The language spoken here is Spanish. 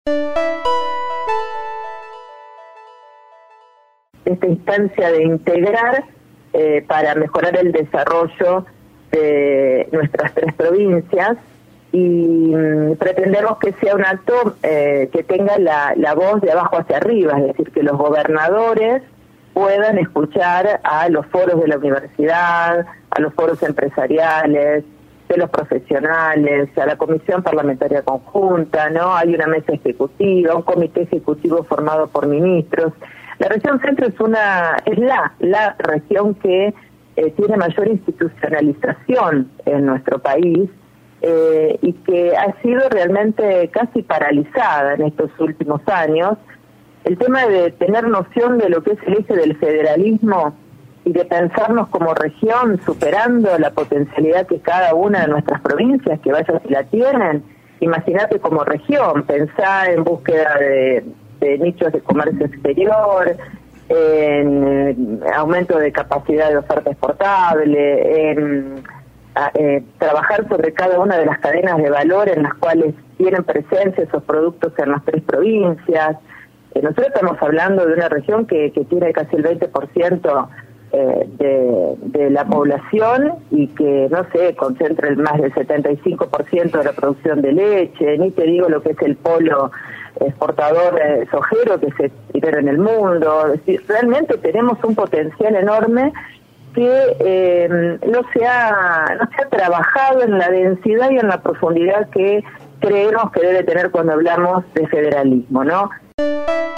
Esta instancia de integrar para mejorar el desarrollo de nuestras 3 provincias y pretendemos que sea un acto que tenga la voz de abajo hacia arriba, es decir, que los gobernadores puedan escuchar a los foros de la universidad, a los foros empresariales, de los profesionales, a la Comisión Parlamentaria Conjunta, ¿no? Hay una mesa ejecutiva, un comité ejecutivo formado por ministros. La región centro es la región que tiene mayor institucionalización en nuestro país y que ha sido realmente casi paralizada en estos últimos años. El tema de tener noción de lo que es el eje del federalismo y de pensarnos como región superando la potencialidad que cada una de nuestras provincias, que vaya si la tienen, imagínate como región, pensar en búsqueda de nichos de comercio exterior, en aumento de capacidad de oferta exportable, en trabajar sobre cada una de las cadenas de valor en las cuales tienen presencia esos productos en las 3 provincias. Nosotros estamos hablando de una región que tiene casi el 20% de la población y que, no sé, concentra el más del 75% de la producción de leche, ni te digo lo que es el polo exportador sojero que se lidera en el mundo. Es decir, realmente tenemos un potencial enorme que no se ha trabajado en la densidad y en la profundidad que creemos que debe tener cuando hablamos de federalismo, ¿no?